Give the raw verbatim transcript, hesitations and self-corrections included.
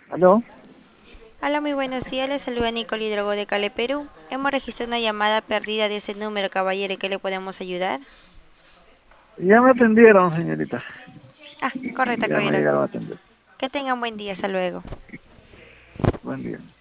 ¿Aló? Hola, muy buenos días. Le saluda Nicole Hidrogo de Cali, Perú. Hemos registrado una llamada perdida de ese número, caballero. ¿En qué le podemos ayudar? Ya me atendieron, señorita. Ah, correcto, Ya me caballero. llegaron a atender. Que tengan buen día. Hasta luego. Buen día.